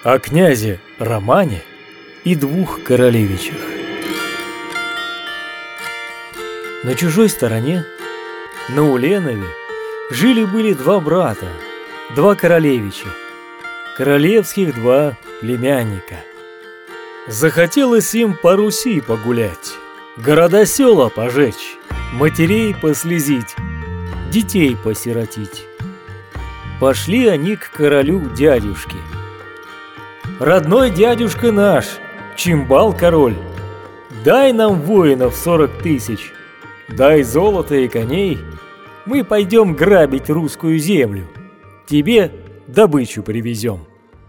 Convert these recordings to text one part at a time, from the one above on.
О князе Романе и двух королевичах. На чужой стороне, на Уленове, жили-были два брата, два королевича, королевских два племянника. Захотелось им по Руси погулять, города-села пожечь, матерей послезить, детей посиротить. Пошли они к королю-дядюшке. «Родной дядюшка наш, Чимбал-король, дай нам воинов 40 тысяч, дай золото и коней, мы пойдем грабить русскую землю, тебе добычу привезем».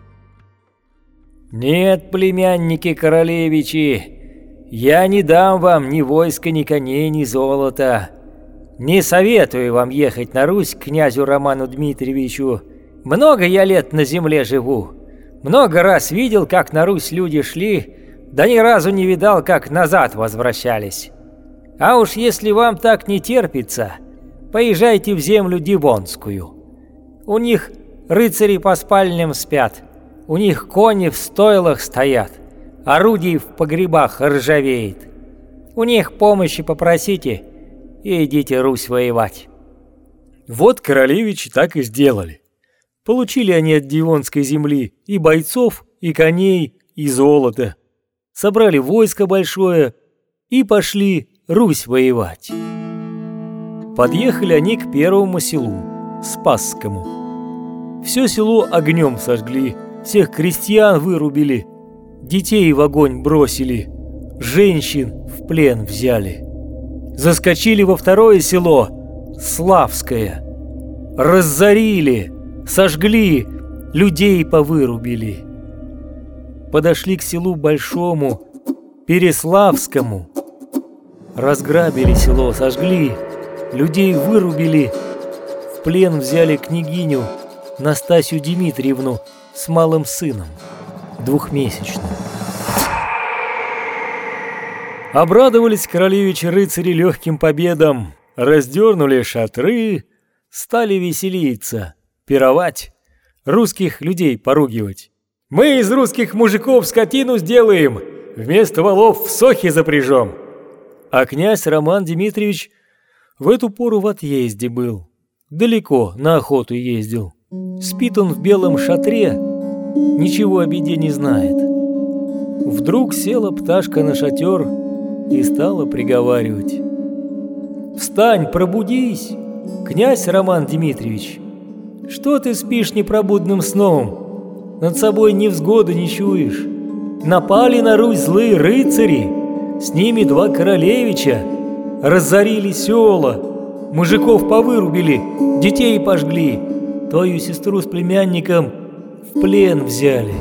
«Нет, племянники королевичи, я не дам вам ни войска, ни коней, ни золота. Не советую вам ехать на Русь к князю Роману Дмитриевичу. Много я лет на земле живу, много раз видел, как на Русь люди шли, да ни разу не видал, как назад возвращались. А уж если вам так не терпится, поезжайте в землю Дивонскую. У них рыцари по спальням спят, у них кони в стойлах стоят, орудий в погребах ржавеет. У них помощи попросите и идите Русь воевать». Вот королевичи так и сделали. Получили они от Дивонской земли и бойцов, и коней, и золото. Собрали войско большое и пошли Русь воевать. Подъехали они к первому селу, Спасскому. Все село огнем сожгли, всех крестьян вырубили, детей в огонь бросили, женщин в плен взяли. Заскочили во второе село, Славское. Разорили, сожгли, людей повырубили. Подошли к селу большому, Переславскому. Разграбили село, сожгли, людей вырубили, в плен взяли княгиню Настасью Дмитриевну с малым сыном, двухмесячным. Обрадовались королевичи-рыцари легким победам, раздернули шатры, стали веселиться, пировать, русских людей поругивать. «Мы из русских мужиков скотину сделаем, вместо волов в сохи запряжем». А князь Роман Дмитриевич в эту пору в отъезде был, далеко на охоту ездил. Спит он в белом шатре, ничего о беде не знает. Вдруг села пташка на шатер и стала приговаривать: «Встань, пробудись, князь Роман Дмитриевич! Что ты спишь непробудным сном? Над собой невзгоды не чуешь. Напали на Русь злые рыцари, с ними два королевича, разорили села, мужиков повырубили, детей пожгли, твою сестру с племянником в плен взяли».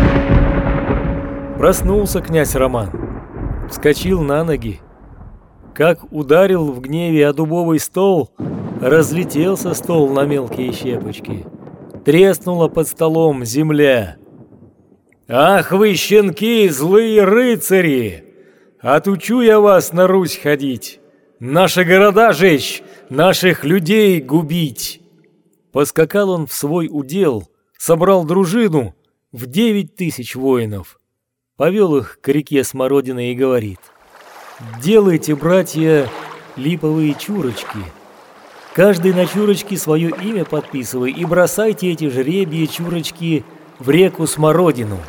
Проснулся князь Роман, вскочил на ноги. Как ударил в гневе о дубовый стол, разлетелся стол на мелкие щепочки. Треснула под столом земля. «Ах вы, щенки, злые рыцари! Отучу я вас на Русь ходить, наши города жечь, наших людей губить!» Поскакал он в свой удел, собрал дружину в 9000 воинов, повел их к реке Смородины и говорит: «Делайте, братья, липовые чурочки. Каждый на чурочке свое имя подписывай и бросайте эти жребии чурочки в реку Смородину».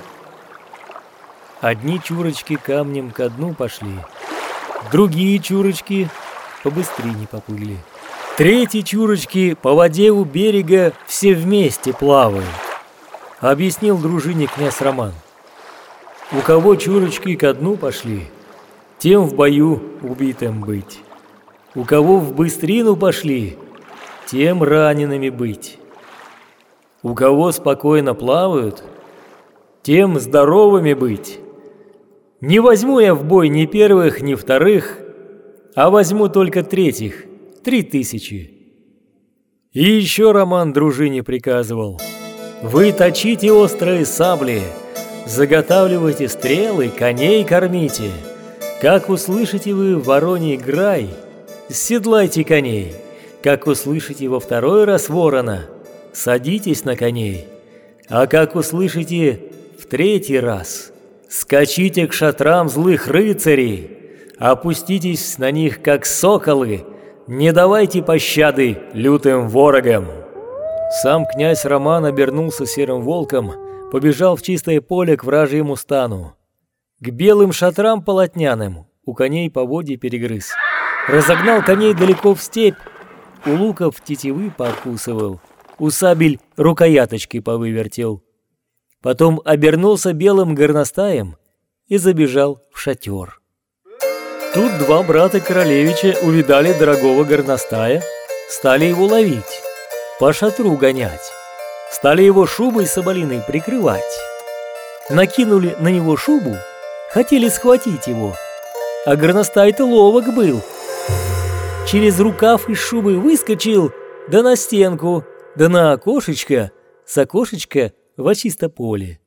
Одни чурочки камнем ко дну пошли, другие чурочки побыстрее поплыли, третьи чурочки по воде у берега все вместе плавают. Объяснил дружине князь Роман: «У кого чурочки ко дну пошли, тем в бою убитым быть. У кого в быстрину пошли, тем ранеными быть. У кого спокойно плавают, тем здоровыми быть. Не возьму я в бой ни первых, ни вторых, а возьму только третьих, 3000. И еще Роман дружине приказывал: «Вы точите острые сабли, заготавливайте стрелы, коней кормите. Как услышите вы вороний грай, седлайте коней. Как услышите во второй раз ворона, садитесь на коней. А как услышите в третий раз скачите к шатрам злых рыцарей, опуститесь на них, как соколы, не давайте пощады лютым ворогам». Сам князь Роман обернулся серым волком, побежал в чистое поле к вражьему стану. К белым шатрам полотняным у коней поводья перегрыз. Разогнал коней далеко в степь, у луков тетивы поокусывал, у сабель рукояточки повывертел. Потом обернулся белым горностаем и забежал в шатер. Тут два брата королевича увидали дорогого горностая, стали его ловить, по шатру гонять, стали его шубой соболиной прикрывать. Накинули на него шубу, хотели схватить его, а горностай-то ловок был. Через рукав из шубы выскочил, да на стенку, да на окошечко, с окошечка во чисто поле.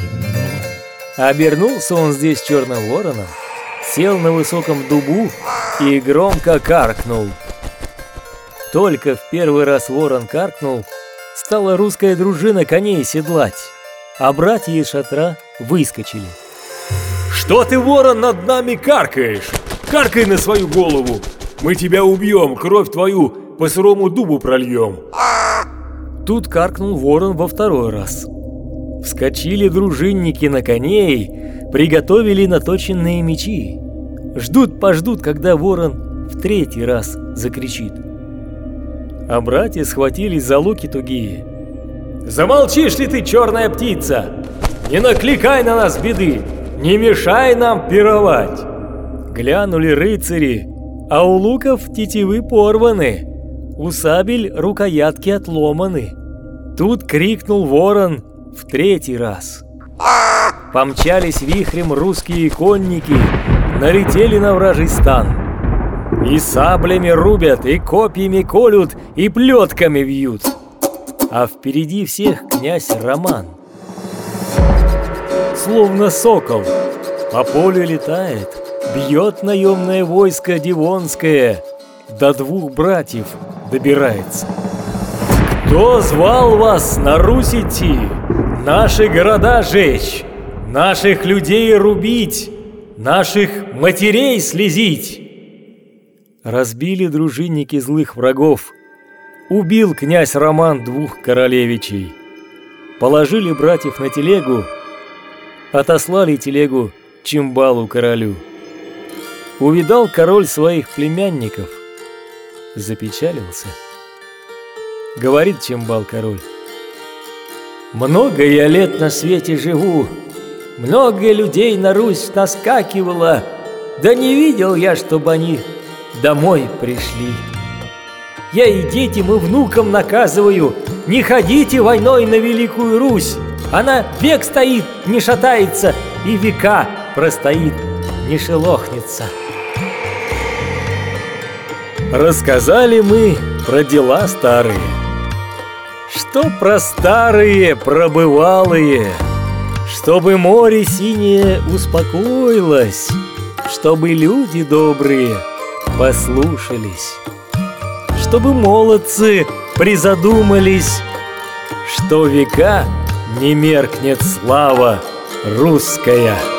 Обернулся он здесь черным вороном, сел на высоком дубу и громко каркнул. Только в первый раз ворон каркнул, стала русская дружина коней седлать, а братья из шатра выскочили. «Что ты, ворон, над нами каркаешь? Каркай на свою голову! Мы тебя убьем, кровь твою по сырому дубу прольем!» Тут каркнул ворон во второй раз. Вскочили дружинники на коней, приготовили наточенные мечи. Ждут-пождут, когда ворон в третий раз закричит. А братья схватились за луки тугие. «Замолчишь ли ты, черная птица? Не накликай на нас беды, не мешай нам пировать!» Глянули рыцари, а у луков тетивы порваны, у сабель рукоятки отломаны. Тут крикнул ворон в третий раз. Помчались вихрем русские конники, налетели на вражий стан. И саблями рубят, и копьями колют, и плетками вьют. А впереди всех князь Роман. Словно сокол по полю летает, бьет наемное войско дивонское, до двух братьев добирается. «Кто звал вас на Русь идти, наши города жечь, наших людей рубить, наших матерей слезить?» Разбили дружинники злых врагов, убил князь Роман двух королевичей. Положили братьев на телегу, отослали телегу Чимбалу королю. Увидал король своих племянников, запечалился. Говорит Чимбал король: «Много я лет на свете живу, много людей на Русь наскакивало, да не видел я, чтобы они домой пришли. Я и детям, и внукам наказываю: не ходите войной на Великую Русь, она век стоит, не шатается, и века простоит, не шелохнется». Рассказали мы про дела старые. Что про старые, про бывалые, чтобы море синее успокоилось, чтобы люди добрые послушались, чтобы молодцы призадумались, что века не меркнет слава русская.